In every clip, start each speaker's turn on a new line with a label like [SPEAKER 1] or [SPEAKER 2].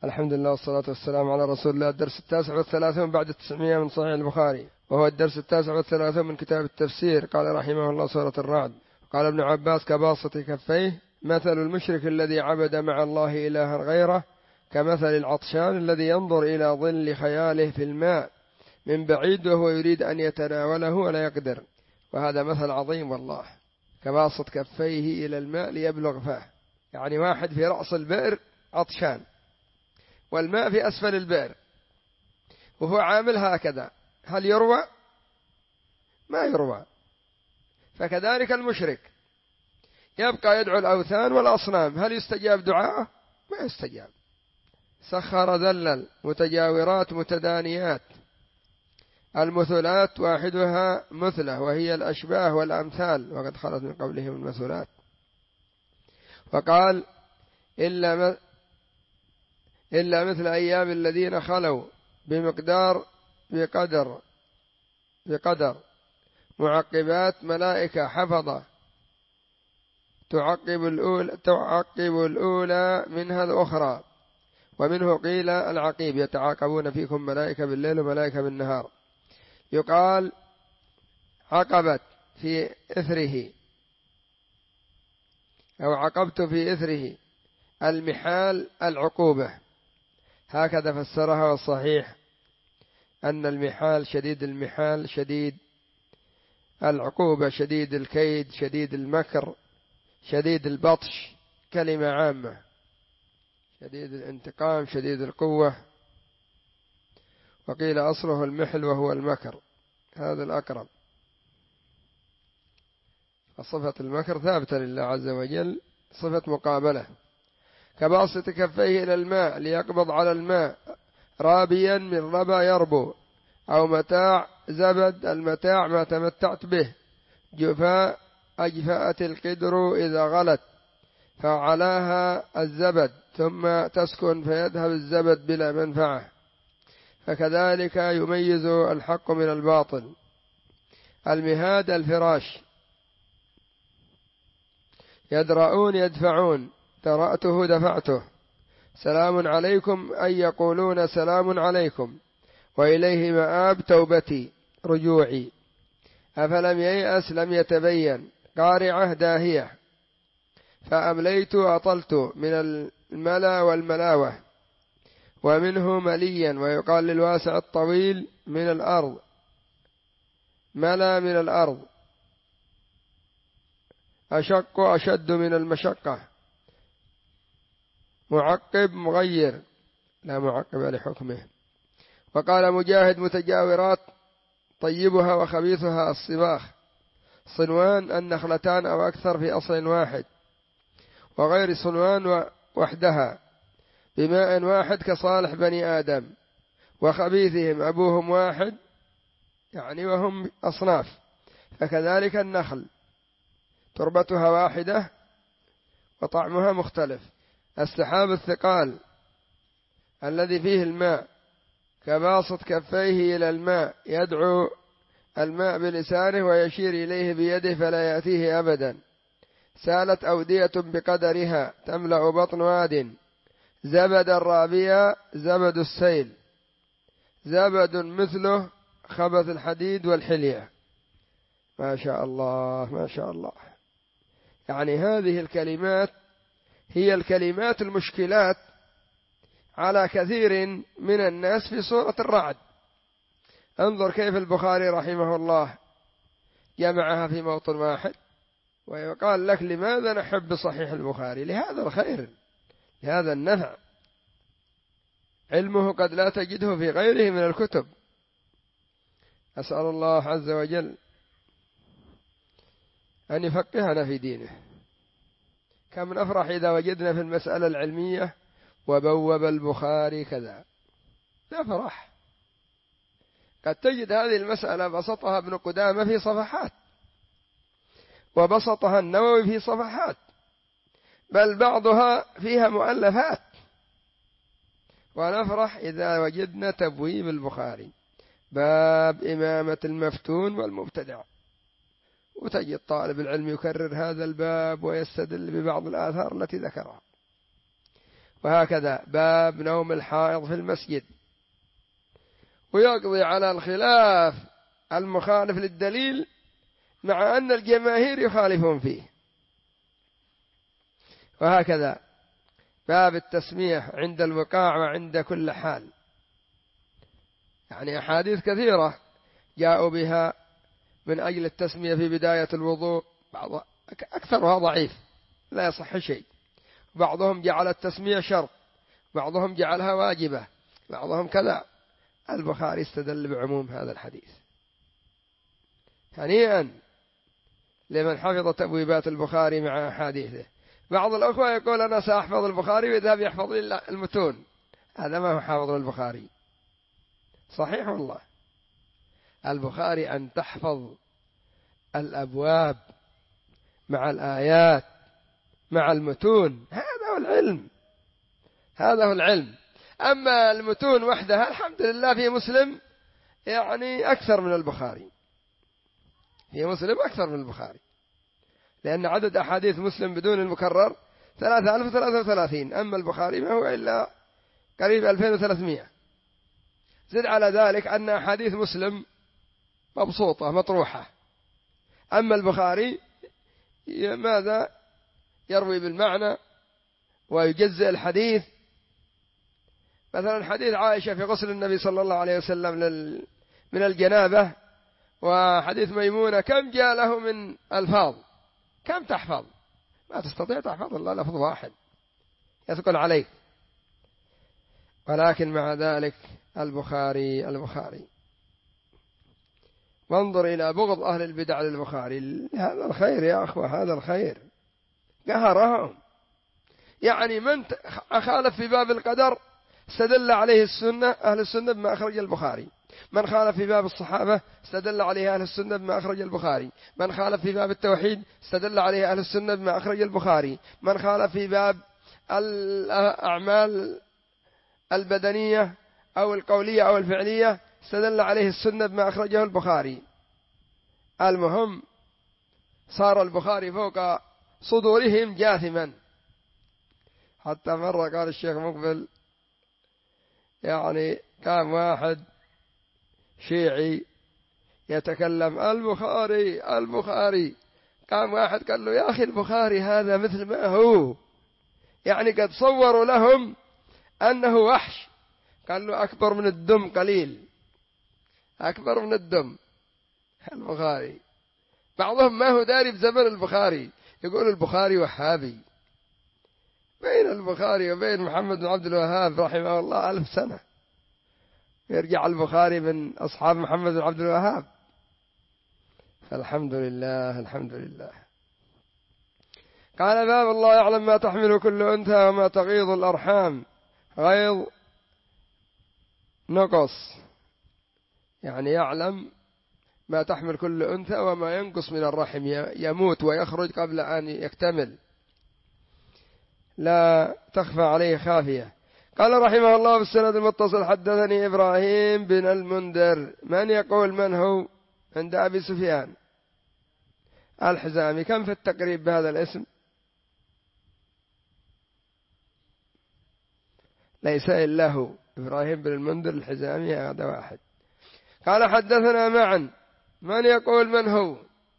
[SPEAKER 1] الحمد لله والصلاة والسلام على رسول الله. الدرس 39 بعد 900 من صحيح البخاري، وهو الدرس 39 من كتاب التفسير. قال رحمه الله: سورة الرعد. قال ابن عباس: كباسط كفيه مثل المشرك الذي عبد مع الله إلها غيره كمثل العطشان الذي ينظر إلى ظل خياله في الماء من بعيد وهو يريد أن يتناوله ولا يقدر. وهذا مثل عظيم والله، كباسط كفيه إلى الماء ليبلغ فاه. يعني واحد في رأس البئر عطشان والماء في أسفل البئر وهو عامل هكذا، هل يروى؟ ما يروى. فكذلك المشرك يبقى يدعو الأوثان والأصنام، هل يستجاب دعاءه؟ ما يستجاب. سخر ذلل متجاورات متدانيات، المثلات واحدها مثلة وهي الأشباه والأمثال، وقد خلت من قبلهم المثلات. وقال: إلا مثل أيام الذين خلوا بقدر معقبات ملائكة حفظة تعقب الأولى منها الأخرى. ومنه قيل العقيب: يتعاقبون فيكم ملائكة بالليل وملائكة بالنهار. يقال عقبت في إثره أو عقبت في إثره، المحال العقوبة، هكذا فسرها. والصحيح أن المحال شديد المحال، شديد العقوبة، شديد الكيد، شديد المكر، شديد البطش، كلمة عامة، شديد الانتقام، شديد القوة. وقيل أصله المحل وهو المكر، هذا الأقرب. صفة المكر ثابتة لله عز وجل، صفة مقابلة. كباسط كفيه إلى الماء ليقبض على الماء رابيا من ربى يربو، أو متاع زبد، المتاع ما تمتعت به. جفاء أجفأت القدر إذا غلت فعلاها الزبد ثم تسكن فيذهب الزبد بلا منفعة. فكذلك يميز الحق من الباطل. المهاد الفراش، يدرؤون يدفعون، درأته دفعته. سلام عليكم أي يقولون سلام عليكم، وإليه مآب توبتي رجوعي. أفلم ييأس لم يتبين، قارعة داهية. فأمليت أطلت من الملا والملاوة. ومنه مليا، ويقال للواسع الطويل من الأرض ملا من الأرض. أشق أشد من المشقة. معقب مغير، لا معقب لحكمه. وقال مجاهد: متجاورات طيبها وخبيثها الصباخ. صنوان النخلتان أو أكثر في أصل واحد، وغير صنوان وحدها بماء واحد كصالح بني آدم. وخبيثهم أبوهم واحد، يعني وهم أصناف. فكذلك النخل تربتها واحدة وطعمها مختلف. السحاب الثقال الذي فيه الماء كباسط كفيه إلى الماء، يدعو الماء بلسانه ويشير إليه بيده فلا يأتيه أبدا. سالت أودية بقدرها تملأ بطن واد. زبد الرابية زبد السيل، زبد مثله خبث الحديد والحلية. ما شاء الله ما شاء الله. يعني هذه الكلمات هي الكلمات المشكلات على كثير من الناس في سورة الرعد. انظر كيف البخاري رحمه الله جمعها في موطن واحد. ويقال لك: لماذا نحب صحيح البخاري؟ لهذا الخير، لهذا النفع. علمه قد لا تجده في غيره من الكتب. أسأل الله عز وجل أن يفقهنا في دينه. كم نفرح إذا وجدنا في المسألة العلمية وبوب البخاري كذا، نفرح. قد تجد هذه المسألة بسطها ابن قدامة في صفحات، وبسطها النووي في صفحات، بل بعضها فيها مؤلفات. ونفرح إذا وجدنا تبويب البخاري، باب إمامة المفتون والمبتدع، وتجد طالب العلم يكرر هذا الباب ويستدل ببعض الآثار التي ذكرها. وهكذا باب نوم الحائض في المسجد، ويقضي على الخلاف المخالف للدليل مع أن الجماهير يخالفون فيه. وهكذا باب التسميح عند الوقاع وعند كل حال، يعني أحاديث كثيرة جاءوا بها من أجل التسمية في بداية الوضوء، أكثرها ضعيف لا يصح شيء. بعضهم جعل التسمية شرط، بعضهم جعلها واجبة، بعضهم كذا. البخاري استدل بعموم هذا الحديث. هنيئا لمن حفظ تبويبات البخاري مع أحاديثه. بعض الأخوة يقول أنا سأحفظ البخاري ويذهب يحفظ المتون، هذا ما هو حافظ البخاري. صحيح والله، البخاري أن تحفظ الأبواب مع الآيات مع المتون، هذا هو العلم، هذا هو العلم. أما المتون وحدها الحمد لله في مسلم يعني أكثر من البخاري، في مسلم أكثر من البخاري، لأن عدد أحاديث مسلم بدون المكرر 3033، أما البخاري ما هو إلا قريب 2300. زد على ذلك أن أحاديث مسلم مبسوطة مطروحة، أما البخاري ماذا يروي بالمعنى ويجزئ الحديث. مثلا حديث عائشة في غسل النبي صلى الله عليه وسلم من الجنابة، وحديث ميمونة كم جاء له من ألفاظ، كم تحفظ؟ ما تستطيع تحفظ إلا لفظ واحد يثقل عليك. ولكن مع ذلك البخاري وانظر إلى بغض أهل البدع للبخاري. هذا الخير يا أخوة، هذا الخير قهرهم. يعني من خالف في باب القدر استدل عليه السنة، أهل السنة بما أخرج البخاري. من خالف في باب الصحابة استدل عليه أهل السنة بما أخرج البخاري. من خالف في باب التوحيد استدل عليه أهل السنة بما أخرج البخاري. من خالف في باب الأعمال البدنية أو القولية أو الفعلية استدل عليه السنة بما أخرجه البخاري. المهم صار البخاري فوق صدورهم جاثما. حتى مرة قال الشيخ مقبل يعني كان واحد شيعي يتكلم البخاري، قام واحد قال له يا أخي البخاري هذا مثل ما هو، يعني قد صوروا لهم أنه وحش. قال له أكبر من الدم قليل، أكبر من الدم البخاري. بعضهم ما هو داري بزمن البخاري، يقول البخاري وهابي. بين البخاري وبين محمد بن عبد الوهاب رحمه الله 1000 سنة، يرجع البخاري من أصحاب محمد بن عبد الوهاب. فالحمد لله الحمد لله. قال باب الله يعلم ما تحمل كل أنثى وما تغيض الأرحام. غيظ نقص، يعني يعلم ما تحمل كل أنثى وما ينقص من الرحم، يموت ويخرج قبل أن يكتمل، لا تخفى عليه خافية. قال رحمه الله في السند المتصل حدثني إبراهيم بن المنذر. من يقول من هو؟ عند أبي سفيان الحزامي. كم في التقريب بهذا الاسم؟ ليس إلا هو إبراهيم بن المنذر الحزامي، هذا واحد. قال حدثنا معا. من يقول من هو؟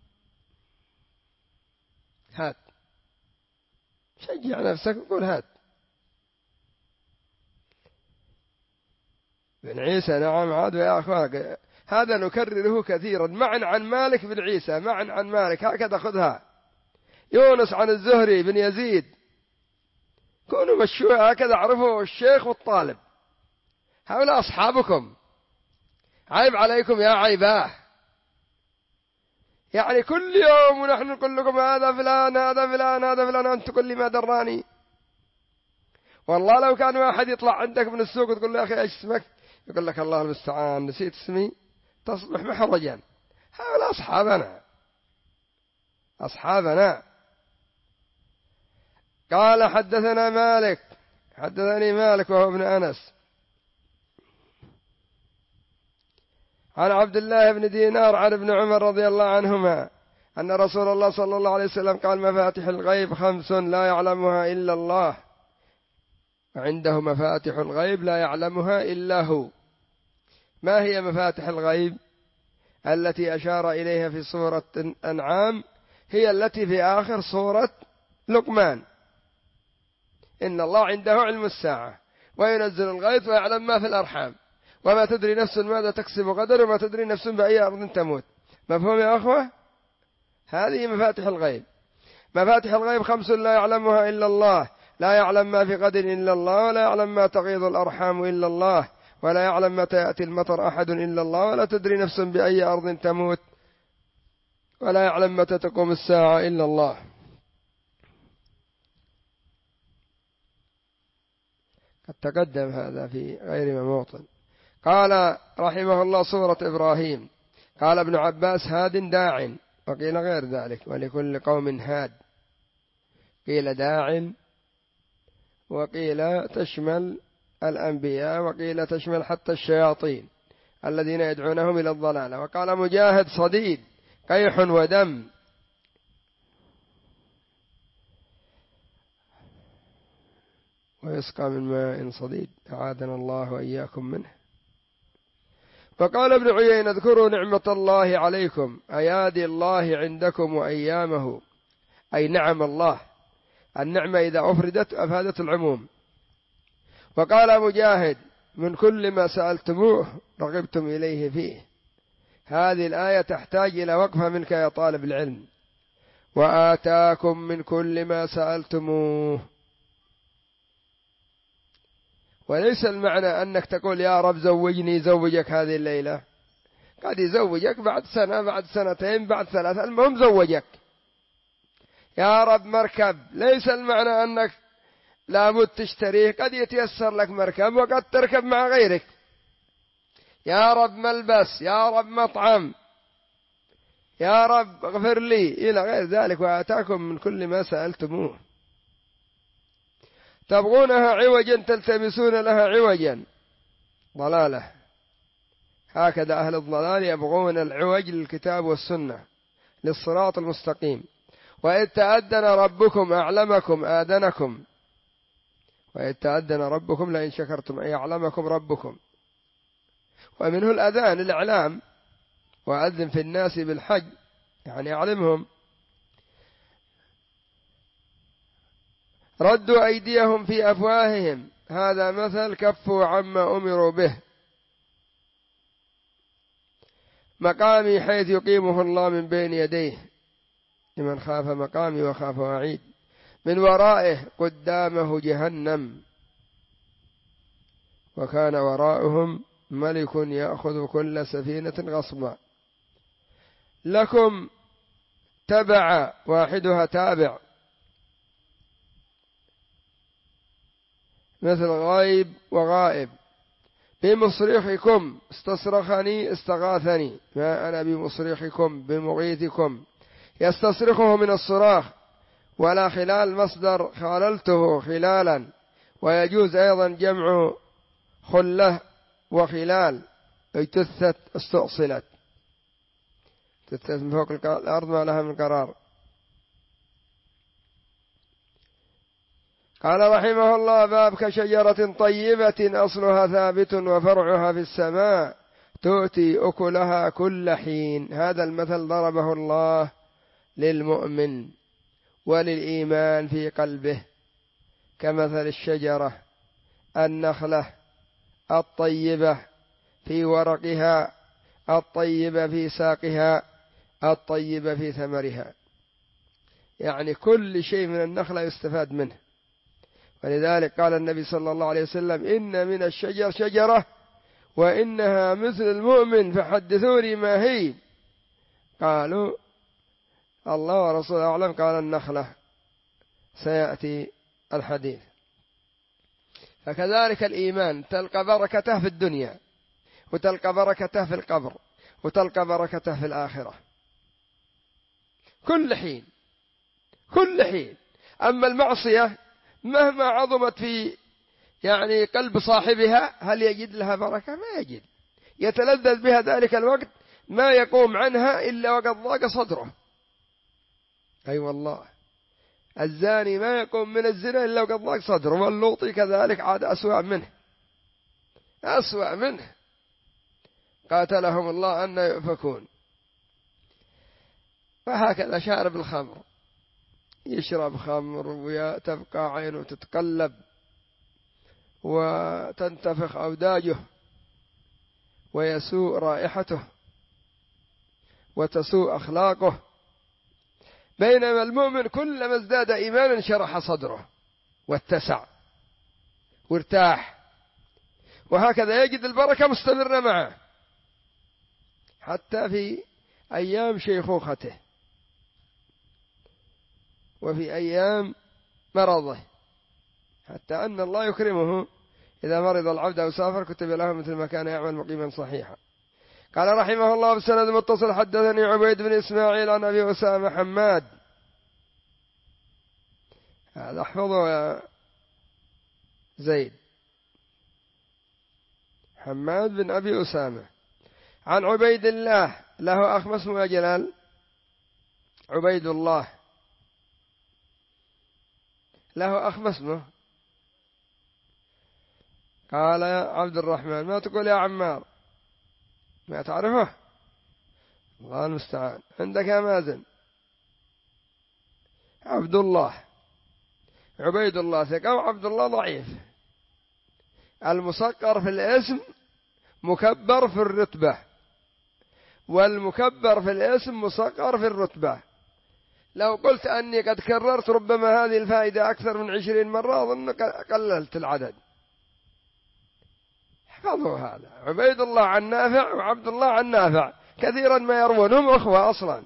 [SPEAKER 1] هات، شجع نفسك وقول هات. بن عيسى. نعم عاد يا أخوان، هذا نكرره كثيرا. معا عن مالك بن عيسى، معا عن مالك، هكذا خذها. يونس عن الزهري بن يزيد. كونوا مشوها هكذا، عرفوا الشيخ والطالب، هؤلاء أصحابكم. عيب عليكم يا عيباه، يعني كل يوم ونحن نقول لكم هذا فلان هذا فلان هذا فلان، أنت تقول لي ما دراني. والله لو كان واحد يطلع عندك من السوق وتقول له يا أخي إيش اسمك، يقول لك الله المستعان نسيت اسمي، تصبح محرجا. هؤلاء أصحابنا. قال حدثنا مالك، حدثني مالك وهو ابن أنس عن عبد الله بن دينار عن ابن عمر رضي الله عنهما أن رسول الله صلى الله عليه وسلم قال مفاتيح الغيب 5 لا يعلمها إلا الله. وعنده مفاتح الغيب لا يعلمها إلا هو. ما هي مفاتح الغيب التي أشار إليها في سورة الأنعام؟ هي التي في آخر سورة لقمان: إن الله عنده علم الساعة وينزل الغيث ويعلم ما في الأرحام وما تدري نفس ماذا تكسب غدا وما تدري نفس بأي أرض تموت. مفهوم يا أخوة؟ هذه مفاتح الغيب. مفاتح الغيب 5 لا يعلمها إلا الله: لا يعلم ما في غد إلا الله، ولا يعلم ما تغيض الأرحام إلا الله، ولا يعلم متى يأتي المطر أحد إلا الله، ولا تدري نفس بأي أرض تموت، ولا يعلم متى تقوم الساعة إلا الله. قد تقدم هذا في غير موطن. قال رحمه الله: سورة إبراهيم. قال ابن عباس: هاد داع، وقيل غير ذلك، ولكل قوم هاد. قيل داع، وقيل تشمل الأنبياء، وقيل تشمل حتى الشياطين الذين يدعونهم إلى الضلالة. وقال مجاهد: صديد قيح ودم. ويسقى من ماء صديد، أعاذنا الله وإياكم منه. فقال ابن عيينة: اذكروا نعمة الله عليكم، أيادي الله عندكم وأيامه، أي نعم الله. النعمة إذا أفردت أفادت العموم. وقال مجاهد: من كل ما سألتموه رغبتم إليه فيه. هذه الآية تحتاج إلى وقفة منك يا طالب العلم. وآتاكم من كل ما سألتموه، وليس المعنى أنك تقول يا رب زوجني زوجك هذه الليلة. قد يزوجك بعد سنة، بعد سنتين، بعد 3، المهم زوجك. يا رب مركب، ليس المعنى أنك لابد تشتريه، قد يتيسر لك مركب وقد تركب مع غيرك. يا رب ملبس، يا رب مطعم، يا رب اغفر لي، إلى غير ذلك. وآتاكم من كل ما سألتموه. تبغونها عوجا تلتمسون لها عوجا، ضلالة. هكذا أهل الضلال يبغون العوج للكتاب والسنة، للصراط المستقيم. وإذ تأذن ربكم أعلمكم آذنكم، وإذ تأذن ربكم لئن شكرتم أي أعلمكم ربكم. ومنه الأذان، الإعلام: وأذن في الناس بالحج، يعني أعلمهم. ردوا أيديهم في أفواههم، هذا مثل كفوا عما أمروا به. مقامي حيث يقيمه الله من بين يديه، لمن خاف مقامي وخاف وعيد. من ورائه قدامه جهنم، وكان وراءهم ملك يأخذ كل سفينة غصبا. لكم تبع، واحدها تابع، مثل غيب وغائب. بمصرخكم، استصرخني استغاثني، ما أنا بمصرخكم بمغيثكم. يستصرخه من الصراخ. ولا خلال مصدر خللته خلالا، ويجوز أيضا جمع خلة وخلال، أي تثت استؤصلت، تثت من فوق الأرض ما لها من قرار. قال رحمه الله: باب كشجرة طيبة أصلها ثابت وفرعها في السماء تؤتي أكلها كل حين. هذا المثل ضربه الله للمؤمن وللإيمان في قلبه، كمثل الشجرة النخلة الطيبة في ورقها، الطيبة في ساقها، الطيبة في ثمرها. يعني كل شيء من النخلة يستفاد منه. ولذلك قال النبي صلى الله عليه وسلم: إن من الشجر شجرة وإنها مثل المؤمن فحدثوني ما هي. قالوا: الله ورسوله أعلم. قال: النخلة، سيأتي الحديث. فكذلك الإيمان تلقى بركته في الدنيا، وتلقى بركته في القبر، وتلقى بركته في الآخرة، كل حين كل حين. أما المعصية مهما عظمت في قلب صاحبها، هل يجد لها بركة؟ ما يجد. يتلذذ بها ذلك الوقت، ما يقوم عنها إلا وقد ضاق صدره. أي والله. الزاني ما يقوم من الزنا إلا وقد ضاق صدره، واللوطي كذلك عاد أسوأ منه قاتلهم الله أن يؤفكون. فهكذا شارب الخمر يشرب خمر وتبقى عينه تتقلب وتنتفخ أوداجه ويسوء رائحته وتسوء أخلاقه، بينما المؤمن كلما ازداد إيمانا شرح صدره واتسع وارتاح، وهكذا يجد البركة مستمرة معه حتى في أيام شيخوخته وفي أيام مرضه، حتى أن الله يكرمه إذا مرض العبد أو سافر كتب له مثل ما كان يعمل مقيما صحيحا. قال رحمه الله بسند متصل حدثني عبيد بن إسماعيل عن أبي أسامة حماد، هذا احفظه يا زيد، حماد بن أبي أسامة عن عبيد الله، له أخ اسمه يا جلال، عبيد الله له أخ اسمه، قال عبد الرحمن، ما تقول يا عمار؟ ما تعرفه؟ الله المستعان. عندك يا مازن؟ عبد الله، عبيد الله ثقة وعبد الله ضعيف. المصقر في الاسم مكبر في الرتبة، والمكبر في الاسم مصقر في الرتبة. لو قلت أني قد كررت ربما هذه الفائدة أكثر من 20 مرة أظن قللت العدد. احفظوا هذا، عبيد الله عن نافع وعبد الله عن نافع كثيرا ما يروون، هم أخوة أصلا،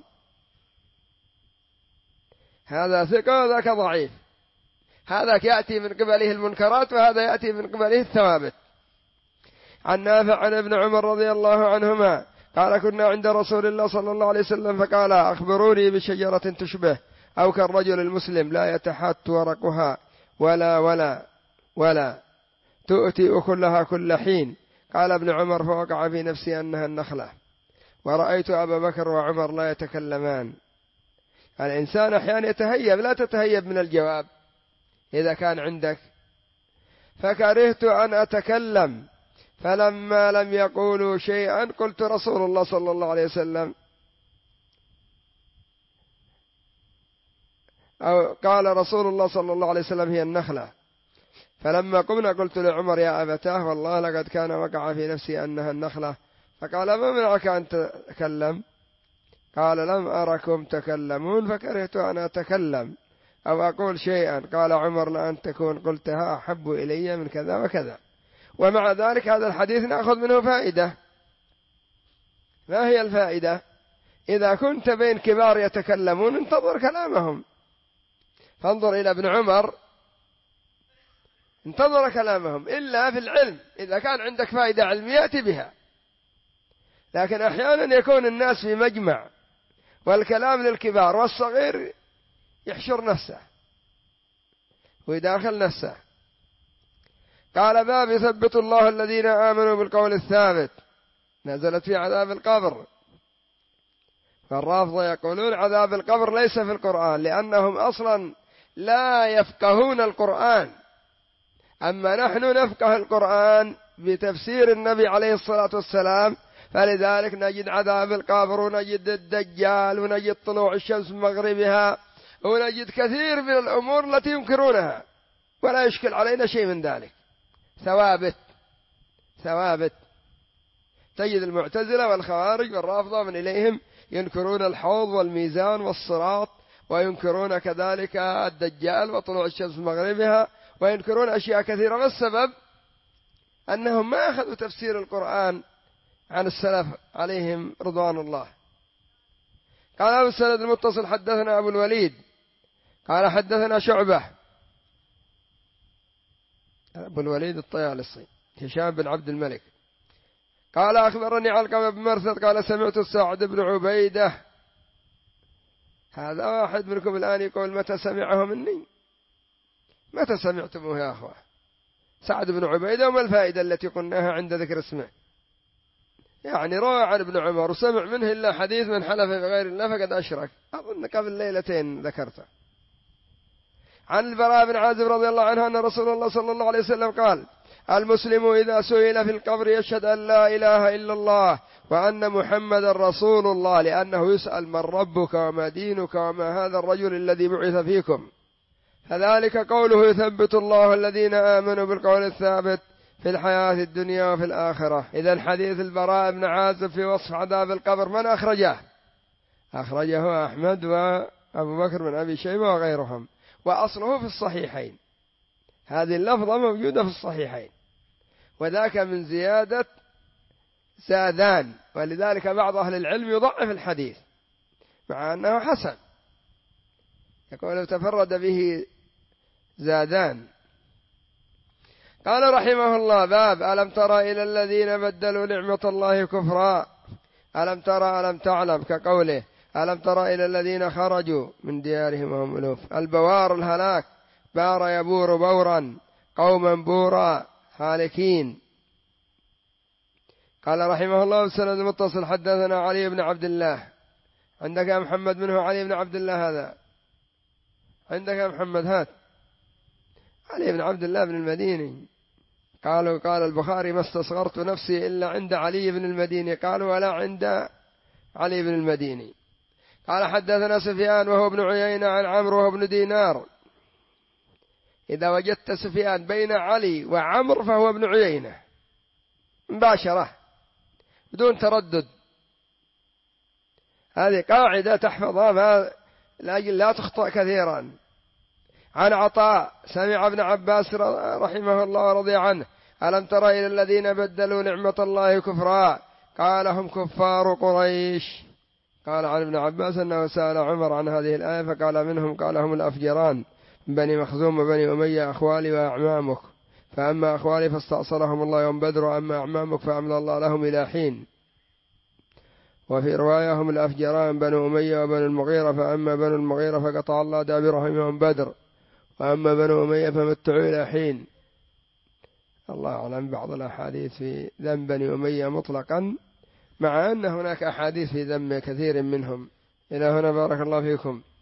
[SPEAKER 1] هذا ثقة وذاك ضعيف، هذاك يأتي من قبله المنكرات وهذا يأتي من قبله الثوابت. عن نافع عن ابن عمر رضي الله عنهما قال كنا عند رسول الله صلى الله عليه وسلم فقال أخبروني بشجرة تشبه أو كالرجل المسلم لا يتحات ورقها ولا تؤتي أكلها كل حين. قال ابن عمر فوقع في نفسي أنها النخلة، ورأيت أبا بكر وعمر لا يتكلمان. الإنسان أحيانا يتهيب، لا تتهيب من الجواب إذا كان عندك. فكرهت أن أتكلم، فلما لم يقولوا شيئا قلت رسول الله صلى الله عليه وسلم، أو قال رسول الله صلى الله عليه وسلم هي النخلة. فلما قمنا قلت لعمر يا أبتاه والله لقد كان وقع في نفسي أنها النخلة. فقال ما منعك أن تتكلم؟ قال لم أركم تكلمون فكرهت أن أتكلم أو أقول شيئا. قال عمر لأن تكون قلتها أحب إلي من كذا وكذا. ومع ذلك هذا الحديث نأخذ منه فائدة. ما هي الفائدة؟ إذا كنت بين كبار يتكلمون انتظر كلامهم، فانظر إلى ابن عمر انتظر كلامهم، إلا في العلم إذا كان عندك فائدة علمية أتي بها. لكن أحيانا يكون الناس في مجمع والكلام للكبار والصغير يحشر نفسه ويداخل نفسه. قال باب يثبت الله الذين آمنوا بالقول الثابت، نزلت في عذاب القبر. فالرافضة يقولون عذاب القبر ليس في القرآن لأنهم أصلا لا يفقهون القرآن، أما نحن نفقه القرآن بتفسير النبي عليه الصلاة والسلام، فلذلك نجد عذاب القبر ونجد الدجال ونجد طلوع الشمس من مغربها ونجد كثير من الأمور التي ينكرونها ولا يشكل علينا شيء من ذلك، ثوابت. تجد المعتزلة والخوارج والرافضة من إليهم ينكرون الحوض والميزان والصراط، وينكرون كذلك الدجال وطلوع الشمس من مغربها، وينكرون أشياء كثيرة. والسبب أنهم ما أخذوا تفسير القرآن عن السلف عليهم رضوان الله. قال أبو السند المتصل حدثنا أبو الوليد قال حدثنا شعبة، أبو الوليد الطيالسي هشام بن عبد الملك قال أخبرني علقمة بن مرثد قال سمعت سعد بن عبيدة. هذا واحد منكم الآن يقول متى سمعه مني؟ متى سمعتموه يا أخوة؟ سعد بن عبيدة، وما الفائدة التي قلناها عند ذكر اسمه؟ يعني روى عن ابن عمر وسمع منه إلا حديث من حلف بغير الله فقد أشرك. أظن قبل ليلتين ذكرته. عن البراء بن عازب رضي الله عنه أن رسول الله صلى الله عليه وسلم قال: المسلم إذا سئل في القبر يشهد أن لا إله إلا الله وأن محمدا رسول الله، لأنه يسأل: من ربك وما دينك وما هذا الرجل الذي بعث فيكم؟ فذلك قوله: يثبت الله الذين آمنوا بالقول الثابت في الحياة الدنيا وفي الآخرة. إذن حديث البراء بن عازب في وصف عذاب القبر من أخرجه؟ أخرجه أحمد وأبو بكر بن أبي شيبة وغيرهم، وأصله في الصحيحين. هذه اللفظة موجودة في الصحيحين، وذاك من زيادة زادان، ولذلك بعض أهل العلم يضعف الحديث مع أنه حسن، يقول تفرد به زادان. قال رحمه الله: باب ألم تر إلى الذين بدلوا نعمة الله كفرا، ألم تر ألم تعلم، كقوله: ألم تر إلى الذين خرجوا من ديارهم وهم ألوف. البوار الهلاك، بار يبور بورا، قوما بورا هالكين. قال رحمه الله: السند المتصل حدثنا علي بن عبد الله. عندك يا محمد منه علي بن عبد الله؟ هذا عندك يا محمد؟ هات علي بن عبد الله بن المديني. قالوا قال البخاري: ما استصغرت نفسي إلا عند علي بن المديني. قالوا: ولا عند علي بن المديني. قال حدثنا سفيان وهو ابن عيينة عن عمرو وهو ابن دينار. إذا وجدت سفيان بين علي وعمر فهو ابن عيينة مباشرة بدون تردد. هذه قاعدة تحفظها لأجل لا تخطأ كثيرا. عن عطاء سمع ابن عباس رحمه الله ورضي عنه: ألم تر إلى الذين بدلوا نعمة الله كفرا، قال: هم كفار قريش. قال عن ابن عباس أنه سأل عمر عن هذه الآية فقال: منهم، قال: هم الأفجران من بني مخزوم وبني أمية، أخوالي وأعمامك، فأما أخوالي فاستأصلهم الله يوم بدر، وأما أعمامك فأملى الله لهم إلى حين. وفي رواية: هم الأفجران بنو أمية وبنو المغيرة، فأما بنو المغيرة فقطع الله دابرهم يوم بدر، وأما بنو أمية فمتعوا إلى حين. الله أعلم. بعض الأحاديث في ذم بني أمية مطلقا، مع أن هناك أحاديث في ذم كثير منهم. إلى هنا بارك الله فيكم.